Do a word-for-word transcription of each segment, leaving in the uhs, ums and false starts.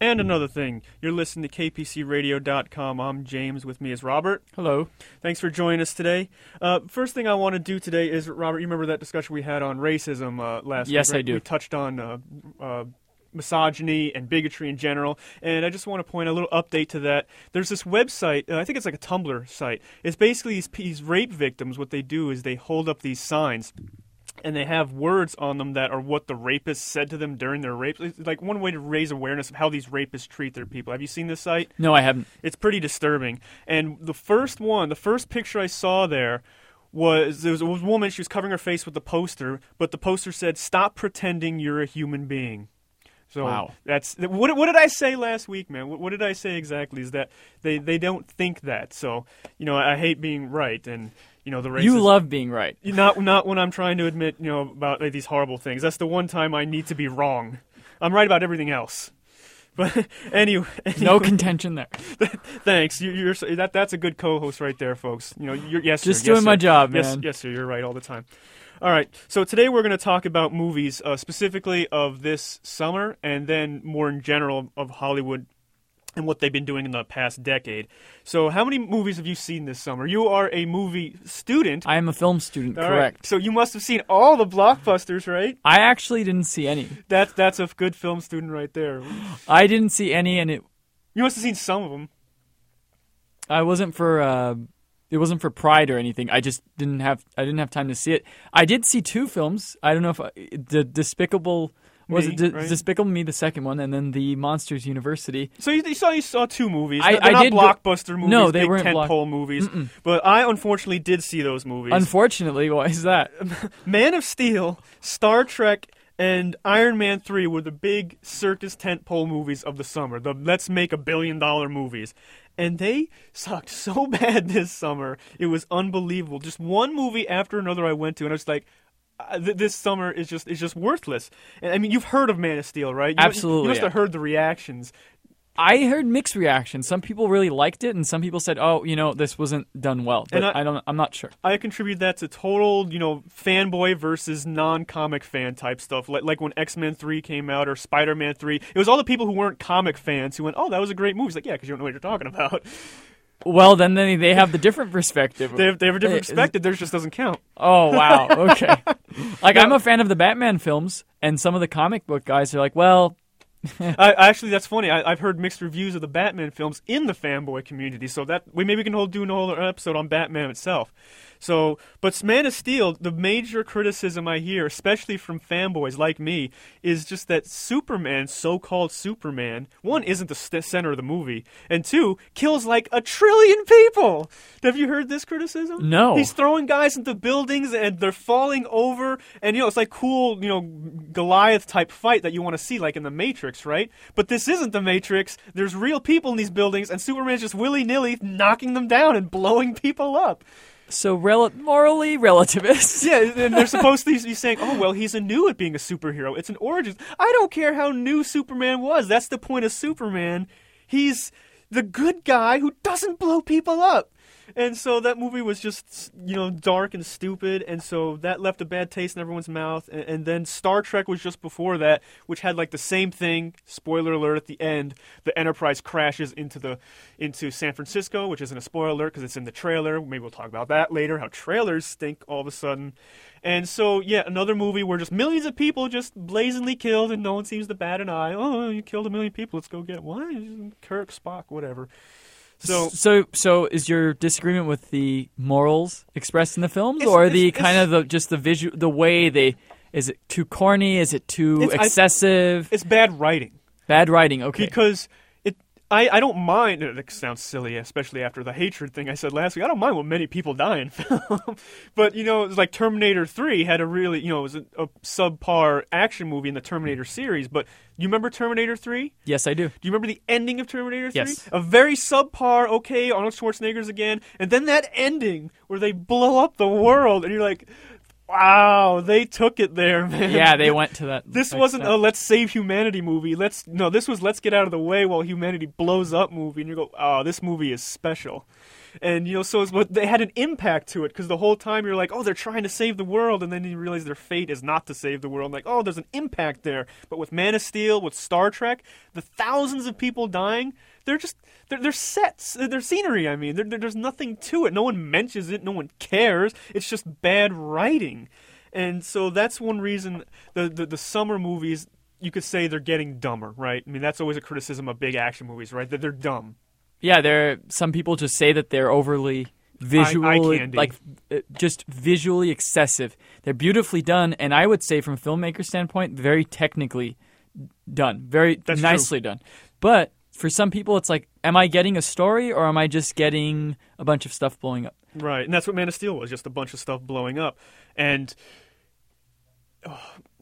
And another thing, you're listening to K P C radio dot com. I'm James. With me is Robert. Hello. Thanks for joining us today. Uh, first thing I want to do today is, Robert, you remember that discussion we had on racism uh, last yes, week? Right? I do. We touched on uh, uh, misogyny and bigotry in general, and I just want to point a little update to that. There's this website, uh, I think it's like a Tumblr site. It's basically these, these rape victims. What they do is they hold up these signs, and they have words on them that are what the rapist said to them during their rape. It's like one way to raise awareness of how these rapists treat their people. Have you seen this site? No, I haven't. It's pretty disturbing. And the first one, the first picture I saw there was there was a woman. She was covering her face with the poster, but the poster said, "Stop pretending you're a human being." So wow. that's what, what did I say last week, man? What, what did I say exactly? Is that they, they don't think that. So, you know, I hate being right, and you know the racist, you love being right. Not not when I'm trying to admit, you know, about like, these horrible things. That's the one time I need to be wrong. I'm right about everything else. But anyway, anyway no contention there. Thanks. You, you're that that's a good co-host right there, folks. You know, you're yes, just sir, doing yes, my sir. job, yes, man. Yes, sir. You're right all the time. All right, so today we're going to talk about movies, uh, specifically of this summer, and then more in general of Hollywood and what they've been doing in the past decade. So how many movies have you seen this summer? You are a movie student. I am a film student, All correct. Right. So you must have seen all the blockbusters, right? I actually didn't see any. That's, that's a good film student right there. I didn't see any, and it... You must have seen some of them. I wasn't for... Uh, It wasn't for pride or anything. I just didn't have. I didn't have time to see it. I did see two films. I don't know if I, the Despicable was Me, it D- right? Despicable Me, the second one, and then the Monsters University. So you, you saw you saw two movies. I, They're I not did blockbuster go, movies. No, they big weren't block- tentpole movies. Mm-mm. But I unfortunately did see those movies. Unfortunately, why is that? Man of Steel, Star Trek, and Iron Man three were the big circus tentpole movies of the summer. The let's make a billion dollar movies. And they sucked so bad this summer. It was unbelievable. Just one movie after another I went to, and I was like, uh, th- this summer is just is just worthless. And I mean, you've heard of Man of Steel, right? You, Absolutely. You must yeah. have heard the reactions. I heard mixed reactions. Some people really liked it, and some people said, "Oh, you know, this wasn't done well." But And I- I don't. I'm not sure. I contribute that to total, you know, fanboy versus non-comic fan type stuff. Like like when X-Men three came out or Spider-Man three. It was all the people who weren't comic fans who went, "Oh, that was a great movie." It's like, yeah, because you don't know what you're talking about. Well, then they they have the different perspective. They have, they have a different Uh, perspective. Theirs just doesn't count. Oh, wow. Okay. Like, I'm a fan of the Batman films, and some of the comic book guys are like, well... I, actually, that's funny. I, I've heard mixed reviews of the Batman films in the fanboy community, so that we maybe we can hold, do a whole episode on Batman itself. So, but Man of Steel, the major criticism I hear, especially from fanboys like me, is just that Superman, so-called Superman, one, isn't the st- center of the movie, and two, kills like a trillion people. Have you heard this criticism? No. He's throwing guys into buildings and they're falling over, and you know it's like cool, you know, Goliath type fight that you want to see, like in the Matrix, right? But this isn't the Matrix. There's real people in these buildings, and Superman's just willy-nilly knocking them down and blowing people up. So rel- morally relativist. Yeah, and they're supposed to be saying, oh, well, he's a new at being a superhero. It's an origin. I don't care how new Superman was. That's the point of Superman. He's the good guy who doesn't blow people up. And so that movie was just, you know, dark and stupid, and so that left a bad taste in everyone's mouth. And, and then Star Trek was just before that, which had like the same thing. Spoiler alert at the end: the Enterprise crashes into the into San Francisco, which isn't a spoiler alert because it's in the trailer. Maybe we'll talk about that later. How trailers stink all of a sudden. And so, yeah, another movie where just millions of people just blazingly killed, and no one seems to bat an eye. Oh, you killed a million people. Let's go get what? Kirk, Spock, whatever. So, so, so is your disagreement with the morals expressed in the films, It's- or it's- the it's- kind of the just the visual, the way they? Is it too corny? Is it too It's- I- excessive? it's bad writing. Bad writing. Okay. Because it, I, I don't mind. It sounds silly, especially after the hatred thing I said last week. I don't mind when many people die in film, but you know, it's like Terminator three had a really, you know, it was a, a subpar action movie in the Terminator series. But you remember Terminator three? Yes, I do. Do you remember the ending of Terminator three? Yes. A very subpar. Okay, Arnold Schwarzenegger's again, and then that ending where they blow up the world, and you're like, wow, they took it there, man. Yeah, they went to that. This like wasn't that. a let's save humanity movie. Let's no, this was let's get out of the way while humanity blows up movie. And you go, oh, this movie is special. And, you know, so it's what they had an impact to it because the whole time you're like, oh, they're trying to save the world. And then you realize their fate is not to save the world. Like, oh, there's an impact there. But with Man of Steel, with Star Trek, the thousands of people dying, they're just, they're, they're sets, they're scenery, I mean. They're, they're, there's nothing to it. No one mentions it. No one cares. It's just bad writing. And so that's one reason the, the, the summer movies, you could say they're getting dumber, right? I mean, that's always a criticism of big action movies, right? That they're dumb. Yeah, there. Some people just say that they're overly visually, like uh, just visually excessive. They're beautifully done, and I would say, from a filmmaker standpoint, very technically done, very That's nicely true. done. But for some people, it's like, am I getting a story, or am I just getting a bunch of stuff blowing up? Right, and that's what Man of Steel was, just a bunch of stuff blowing up, and. Oh,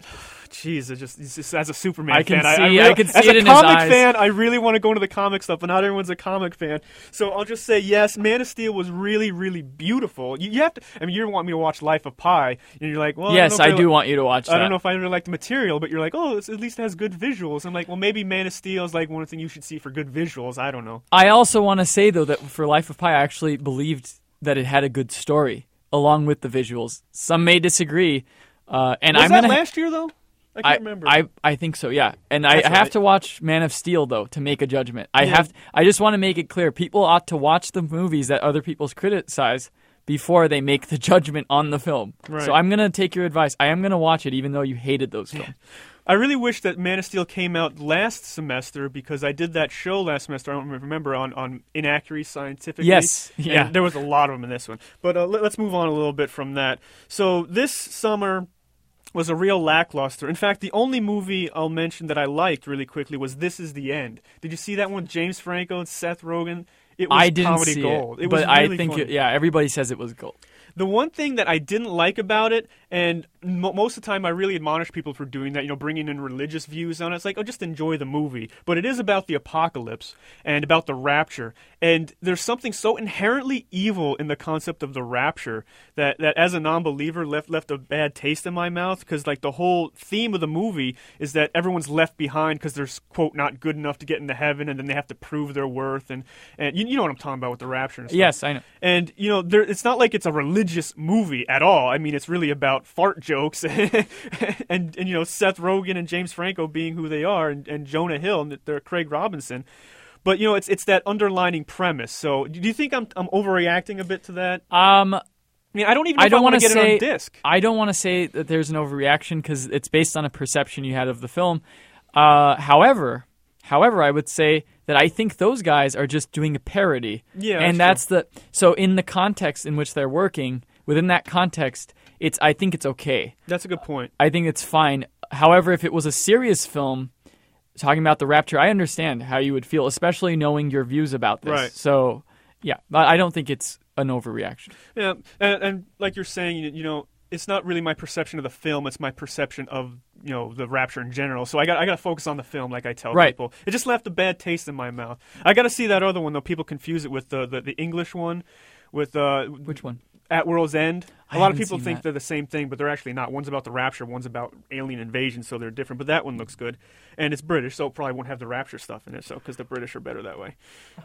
Jeez, it just, it's just as a Superman I can fan, see, I, I, really, I can see as it a in his comic eyes. fan, I really want to go into the comic stuff, but not everyone's a comic fan. So I'll just say yes, Man of Steel was really, really beautiful. You, you have to. I mean, you want me to watch Life of Pi, and you're like, well, Yes, I, I, don't know if do I, want you to watch that. I don't know if I really like the material, but you're like, oh, it's, at least it has good visuals. I'm like, well, maybe Man of Steel is like one thing you should see for good visuals. I don't know. I also want to say, though, that for Life of Pi, I actually believed that it had a good story along with the visuals. Some may disagree, uh, and Was I'm that gonna. last year though? I can't I, remember. I I think so, yeah. And I, That's I have right. to watch Man of Steel though to make a judgment. I Yeah. have. I just want to make it clear: people ought to watch the movies that other people criticize before they make the judgment on the film. Right. So I'm gonna take your advice. I am gonna watch it, even though you hated those films. I really wish that Man of Steel came out last semester because I did that show last semester. I don't remember on, on Inaccuracy Scientifically. Yes, And yeah. there was a lot of them in this one. But uh, let, let's move on a little bit from that. So this summer was a real lackluster. In fact, the only movie I'll mention that I liked really quickly was This Is the End. Did you see that one? James Franco and Seth Rogen. It was I didn't comedy see gold. it, was but really I think funny. it, yeah, everybody says it was gold. The one thing that I didn't like about it, and mo- most of the time I really admonish people for doing that, you know, bringing in religious views on it. It's like, oh, just enjoy the movie. But it is about the apocalypse and about the rapture. And there's something so inherently evil in the concept of the rapture that, that as a non-believer left left a bad taste in my mouth because, like, the whole theme of the movie is that everyone's left behind because they're, quote, not good enough to get into heaven, and then they have to prove their worth. And, and you, you know what I'm talking about with the rapture and stuff. Yes, I know. And, you know, there, it's not like it's a religious movie at all. I mean, it's really about fart jokes and, and, and you know, Seth Rogen and James Franco being who they are, and, and Jonah Hill, and they're Craig Robinson. But, you know, it's it's that underlining premise. So do you think I'm I'm overreacting a bit to that? Um, I mean, I don't even know I if don't I want want to to get say it on disc. I don't want to say that there's an overreaction because it's based on a perception you had of the film. Uh, however, however, I would say that I think those guys are just doing a parody. Yeah, and that's that's the so in the context in which they're working, within that context, it's I think it's okay. That's a good point. I think it's fine. However, if it was a serious film talking about the rapture, I understand how you would feel, especially knowing your views about this. Right. So, yeah, but I don't think it's an overreaction. Yeah, and, and like you're saying, you, you know, it's not really my perception of the film; it's my perception of, you know, the rapture in general. So I got I got to focus on the film, like I tell Right. people. It just left a bad taste in my mouth. I got to see that other one though. People confuse it with the the, the English one, with uh, Which one? At World's End. I A lot of haven't people seen think that. they're the same thing, but they're actually not. One's about the rapture, one's about alien invasion, so they're different. But that one looks good, and it's British, so it probably won't have the rapture stuff in it. So because the British are better that way.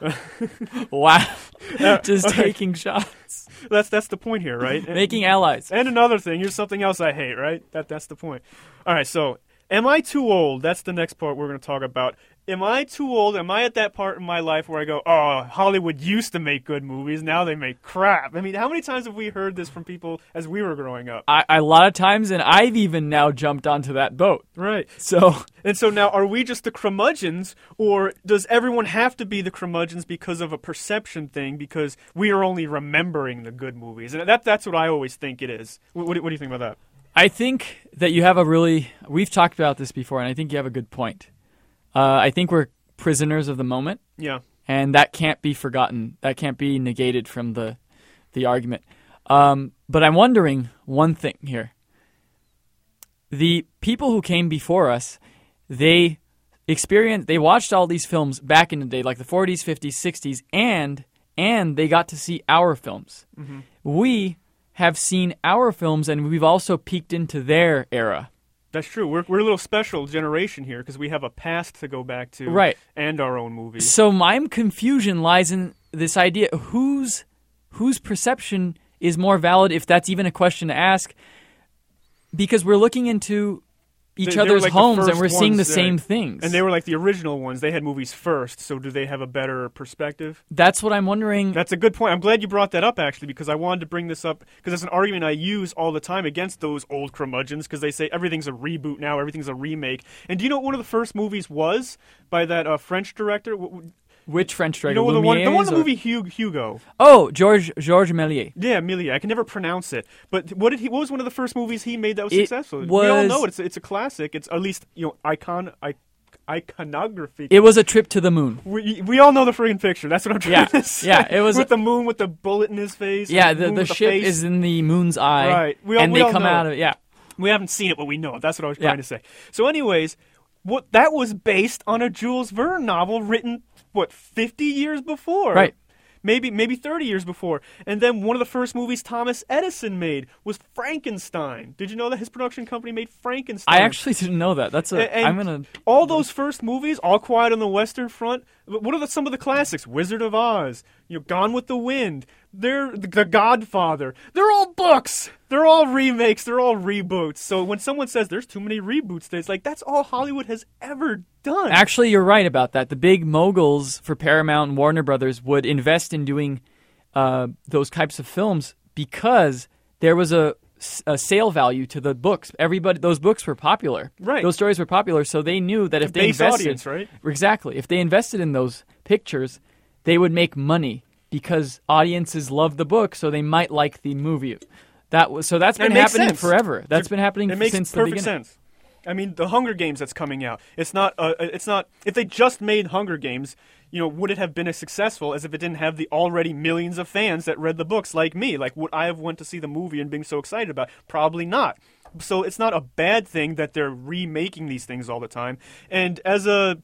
Wow. Just okay. taking shots. That's that's the point here, right? And- Making allies. And another thing, here's something else I hate, right? That that's the point. All right, so am I too old? That's the next part we're going to talk about. Am I too old? Am I at that part in my life where I go, oh, Hollywood used to make good movies, now they make crap? I mean, how many times have we heard this from people as we were growing up? I, a lot of times, and I've even now jumped onto that boat. Right. So, And so now, are we just the curmudgeons, or does everyone have to be the curmudgeons because of a perception thing, because we are only remembering the good movies? And that that's what I always think it is. What, what, do- what do you think about that? I think that you have a really, we've talked about this before, and I think you have a good point. Uh, I think we're prisoners of the moment, Yeah. and that can't be forgotten. That can't be negated from the the argument. Um, but I'm wondering one thing here. The people who came before us, they experienced, they watched all these films back in the day, like the forties, fifties, sixties, and and they got to see our films. Mm-hmm. We have seen our films, and we've also peeked into their era. That's true. We're we're a little special generation here because we have a past to go back to, Right. and our own movies. So my confusion lies in this idea: whose whose perception is more valid, if that's even a question to ask, because we're looking into each They- they were other's like the homes and first we're seeing the ones, same right. things. And they were like the original ones. They had movies first, so do they have a better perspective? That's what I'm wondering. That's a good point. I'm glad you brought that up, actually, because I wanted to bring this up, because it's an argument I use all the time against those old curmudgeons, because they say everything's a reboot now, everything's a remake. And do you know what one of the first movies was by that uh, French director? What- what- Which French You director? know the one, the one in Lumiere's the or- movie Hu- Hugo. Oh, George Georges Méliès. Yeah, Amelia. I can never pronounce it. But what did he? What was one of the first movies he made that was It successful? We all was- know it. It's a, it's a classic. It's at least you know icon I, iconography. It was A Trip to the Moon. we we all know the friggin' picture. That's what I'm trying Yeah, to say. yeah, it was with a- the moon with the bullet in his face. Yeah, the, the, moon the with ship face. is in the moon's eye, Right. We all- and we they all come know out it. of yeah. We haven't seen it, but we know it. That's what I was Yeah. trying to say. So, anyways, what that was based on a Jules Verne novel written what fifty years before, Right. Maybe maybe thirty years before. And then one of the first movies Thomas Edison made was Frankenstein. Did you know that his production company made Frankenstein? I actually didn't know that. That's a. A- and I'm gonna. all those first movies, All Quiet on the Western Front. What are the, some of the classics? Wizard of Oz, you know, Gone with the Wind. They're the, the Godfather. They're all books. They're all remakes. They're all reboots. So when someone says there's too many reboots, it's like that's all Hollywood has ever done. Actually, you're right about that. The big moguls for Paramount and Warner Brothers would invest in doing uh, those types of films because there was a, a sale value to the books. Everybody, those books were popular. Right. Those stories were popular, so they knew that if they base invested, audience, right? Exactly. If they invested in those pictures, they would make money because audiences love the book, so they might like the movie. That was so. That's And been it makes happening sense. forever. That's It- been happening It makes since the perfect beginning. sense. I mean, the Hunger Games that's coming out. It's not. Uh, it's not. If they just made Hunger Games, you know, would it have been as successful as if it didn't have the already millions of fans that read the books like me? Like, would I have went to see the movie and being so excited about it? Probably not. So it's not a bad thing that they're remaking these things all the time. And as a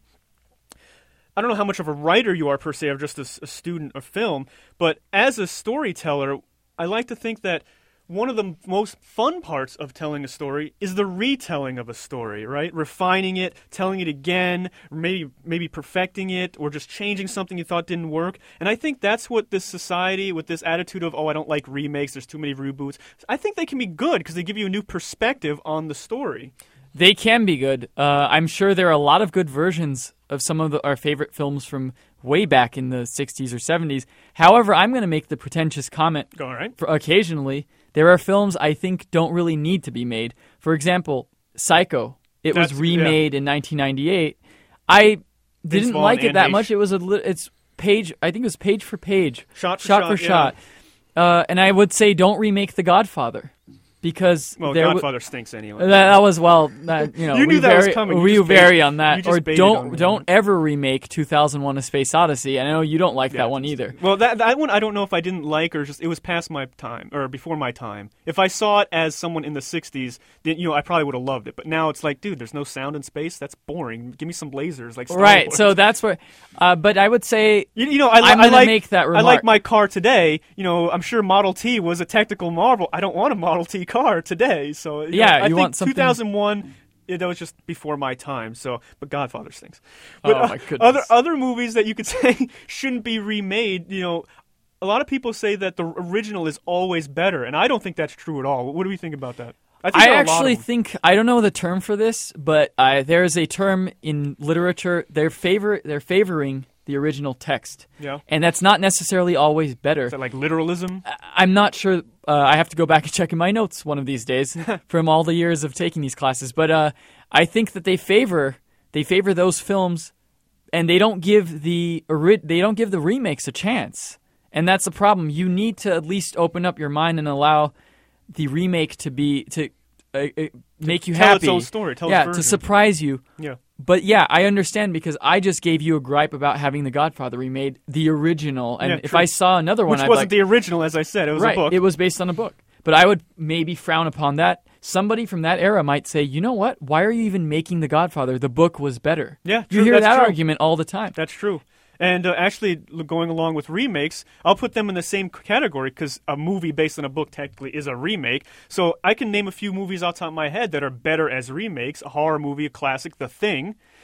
I don't know how much of a writer you are per se, or just a, s- a student of film, but as a storyteller, I like to think that one of the m- most fun parts of telling a story is the retelling of a story, right? Refining it, telling it again, or maybe maybe perfecting it, or just changing something you thought didn't work. And I think that's what this society, with this attitude of, oh, I don't like remakes, there's too many reboots, I think they can be good because they give you a new perspective on the story. They can be good. Uh, I'm sure there are a lot of good versions of some of the, our favorite films from way back in the sixties or seventies. However, I'm going to make the pretentious comment All right. for occasionally, there are films I think don't really need to be made. For example, Psycho. It was That's- remade in nineteen ninety-eight. I didn't Vaughn like it and that H. much. It was a li- it's page. I think it was page for page, Shot for shot, shot, for yeah. shot. Uh, and I would say don't remake The Godfather because Well, there w- Godfather stinks anyway. that, that was well, that, you know, You knew we that was vary, coming. You We just vary baited- on you that, just or baited don't on me. don't ever remake two thousand one: A Space Odyssey. I know you don't like Yeah. that one either. Well, that that one I don't know if I didn't like or just it was past my time or before my time. If I saw it as someone in the sixties, then you know I probably would have loved it. But now it's like, dude, there's no sound in space. That's boring. Give me some lasers, like Star Right. Wars. So that's where. Uh, but I would say You, you know, I, li- I'm I gonna like make that I remark. like my car today. You know, I'm sure Model T was a technical marvel. I don't want a Model T car today. So you Yeah, know, I you think want something- two thousand one. Yeah, that was just before my time. So, but Godfather stinks. Oh, But, my uh, goodness. Other other movies that you could say shouldn't be remade. You know, a lot of people say that the original is always better, and I don't think that's true at all. What do we think about that? think I there are a lot of actually them. think I don't know the term for this, but I, there is a term in literature. They're favor they're favoring the original text, Yeah. and that's not necessarily always better. Is that like literalism? I'm not sure. Uh, I have to go back and check in my notes one of these days from all the years of taking these classes. But uh, I think that they favor they favor those films, and they don't give the ori- they don't give the remakes a chance. And that's the problem. You need to at least open up your mind and allow the remake to be to uh, uh, make you tell happy. its own story, tell its yeah, version. to surprise you. Yeah. But yeah, I understand because I just gave you a gripe about having The Godfather remade, the original, and Yeah, if true. I saw another one, Which I'd wasn't like, the original, as I said. It was right, a book. it was based on a book. But I would maybe frown upon that. Somebody from that era might say, you know what? Why are you even making The Godfather? The book was better. Yeah, you true, hear that's that true. argument all the time. That's true. And uh, actually, l- going along with remakes, I'll put them in the same c- category because a movie based on a book technically is a remake. So I can name a few movies off the top of my head that are better as remakes. A horror movie, a classic, The Thing.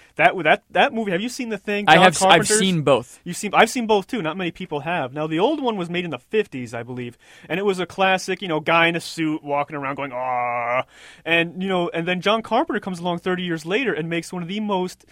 That that that movie. Have you seen The Thing? I John have. I've Carpenter's? seen both. You've seen. I've seen both too. Not many people have. Now the old one was made in the fifties, I believe, and it was a classic. You know, guy in a suit walking around going ah, and you know, and then John Carpenter comes along thirty years later and makes one of the most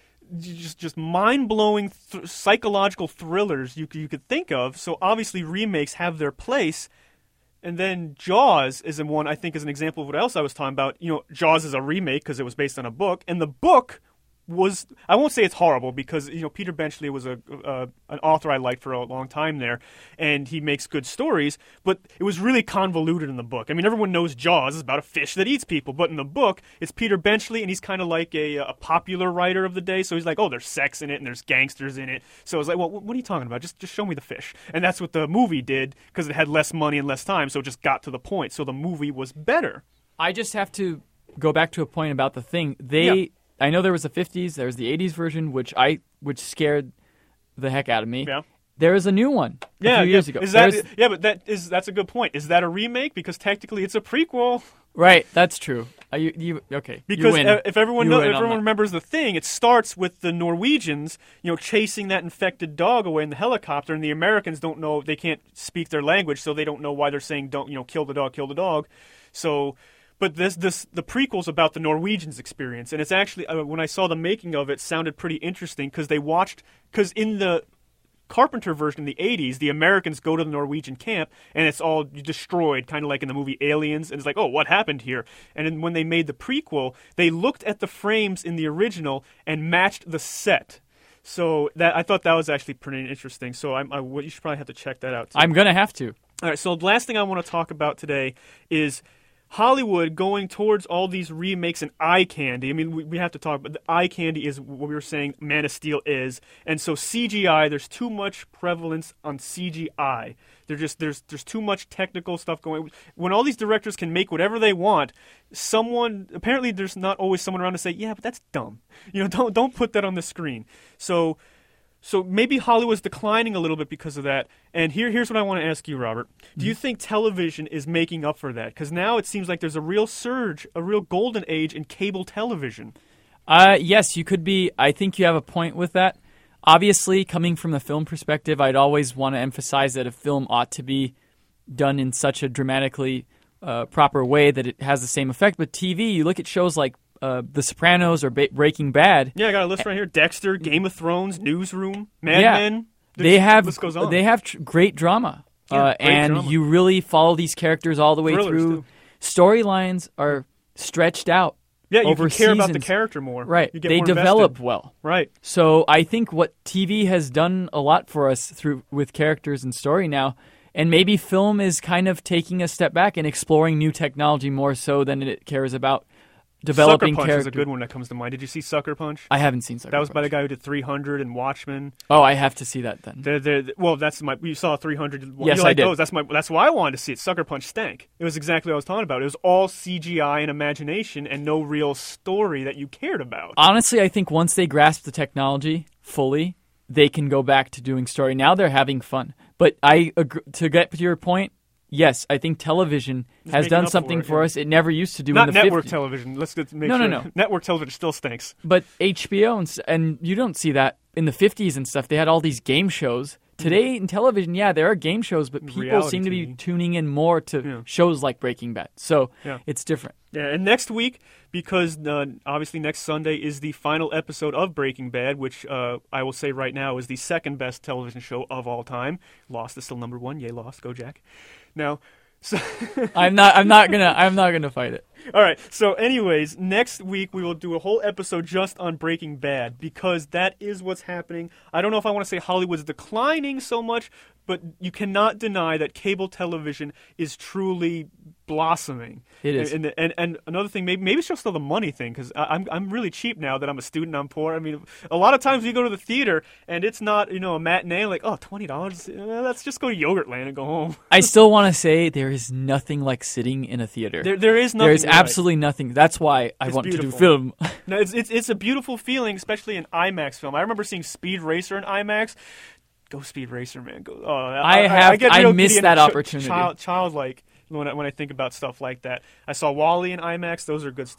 just just mind-blowing th- psychological thrillers you you could think of. So obviously remakes have their place. And then Jaws is in one, I think, is an example of what else I was talking about. You know, Jaws is a remake because it was based on a book, and the book was, I won't say it's horrible because, you know, Peter Benchley was a uh, an author I liked for a long time there, and he makes good stories, but it was really convoluted in the book. I mean, everyone knows Jaws is about a fish that eats people, but in the book, it's Peter Benchley, and he's kind of like a, a popular writer of the day, so he's like, oh, there's sex in it, and there's gangsters in it, so it's like, well, what are you talking about? Just, just show me the fish. And that's what the movie did, because it had less money and less time, so it just got to the point, so the movie was better. I just have to go back to a point about The Thing. They... Yeah. I know there was the fifties, there was the eighties version, which I which scared the heck out of me. Yeah. There is a new one a Yeah, few years yeah. ago. Is that, There's- yeah, but that is that's a good point. Is that a remake? Because technically it's a prequel. Right, that's true. Uh, you, you, okay, Because you win. uh, if everyone You know, win if on everyone that. remembers The Thing, it starts with the Norwegians, you know, chasing that infected dog away in the helicopter, and the Americans don't know, they can't speak their language, so they don't know why they're saying don't, you know, kill the dog, kill the dog. So, but this this the prequel's about the Norwegians' experience, and it's actually uh, when I saw the making of it, sounded pretty interesting because they watched because in the Carpenter version in the eighties, the Americans go to the Norwegian camp and it's all destroyed, kind of like in the movie Aliens. And it's like, oh, what happened here? And then when they made the prequel, they looked at the frames in the original and matched the set. So that I thought that was actually pretty interesting. So I'm, I, you should probably have to check that out too. I'm gonna have to. All right, so the last thing I want to talk about today is Hollywood going towards all these remakes and eye candy. I mean, we, we have to talk, but the eye candy is what we were saying Man of Steel is. And so C G I, there's too much prevalence on C G I. There just there's there's too much technical stuff going. When all these directors can make whatever they want, someone apparently there's not always someone around to say, "Yeah, but that's dumb." You know, don't don't put that on the screen. So So maybe Hollywood's declining a little bit because of that. And here, here's what I want to ask you, Robert. Do you think television is making up for that? Because now it seems like there's a real surge, a real golden age in cable television. Uh, yes, you could be. I think you have a point with that. Obviously, coming from the film perspective, I'd always want to emphasize that a film ought to be done in such a dramatically uh, proper way that it has the same effect. But T V, you look at shows like uh, The Sopranos or ba- Breaking Bad. Yeah, I got a list right here. Dexter, Game of Thrones, Newsroom, Mad Yeah. Men. The They have list goes on. they have tr- great drama, Yeah, uh, great and drama. you really follow these characters all the way Thrillers, through. too. Storylines are stretched out. Yeah, you over can care about the seasons. character more. Right, You get they more develop invested. well. Right. So I think what T V has done a lot for us through with characters and story now, and maybe film is kind of taking a step back and exploring new technology more so than it cares about developing Sucker Punch characters. is a good one that comes to mind. Did you see Sucker Punch? I haven't seen Sucker That was by Punch. the guy who did three hundred and Watchmen. Oh, I have to see that then. They're, they're, well, that's my. You saw three hundred. Yes, you I like did. Those. That's my. That's why I wanted to see it. Sucker Punch stank. It was exactly what I was talking about. It was all C G I and imagination, and no real story that you cared about. Honestly, I think once they grasp the technology fully, they can go back to doing story. Now they're having fun. But I agree, to get to your point, yes, I think television It's has making done up something for for, it, yeah. us it never used to do Not in the network fifties. television. Let's get make No, no, sure. no. Network television still stinks. But H B O and, s- and you don't see that in the fifties and stuff. They had all these game shows. Today in television, yeah, there are game shows, but people Reality seem to be T V. tuning in more to Yeah. shows like Breaking Bad. So Yeah. it's different. Yeah, and next week, because uh, obviously next Sunday is the final episode of Breaking Bad, which uh, I will say right now is the second best television show of all time. Lost is still number one. Yay, Lost. Go Jack. Now, so I'm not. I'm not gonna. I'm not gonna fight it. all right. So, anyways, next week we will do a whole episode just on Breaking Bad because that is what's happening. I don't know if I want to say Hollywood's declining so much, but you cannot deny that cable television is truly blossoming. It is. And and, and another thing, maybe maybe it's just still the money thing because I'm I'm really cheap now that I'm a student. I'm poor. I mean, a lot of times we go to the theater and it's not you know a matinee like oh twenty dollars. Let's just go to Yogurtland and go home. I still want to say there is nothing like sitting in a theater. There there is nothing. there is right. absolutely nothing. That's why I It's want to do beautiful. film. No, it's, it's it's a beautiful feeling, especially in IMAX film. I remember seeing Speed Racer in IMAX. Go Speed Racer, man! Go. Oh, I have- get I real miss giddy and that ch- opportunity. Child, childlike when I, when I think about stuff like that. I saw Wall-E in IMAX. Those are good stuff.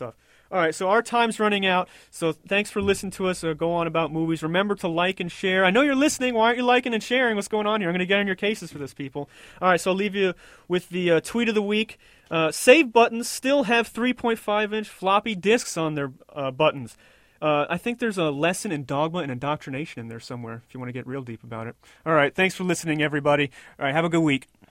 All right, so our time's running out. So thanks for listening to us uh, go on about movies. Remember to like and share. I know you're listening. Why aren't you liking and sharing? What's going on here? I'm going to get on your cases for this, people. All right, so I'll leave you with the uh, tweet of the week. Uh, save buttons still have three point five inch floppy disks on their uh, buttons. Uh, I think there's a lesson in dogma and indoctrination in there somewhere if you want to get real deep about it. All right, thanks for listening, everybody. All right, have a good week.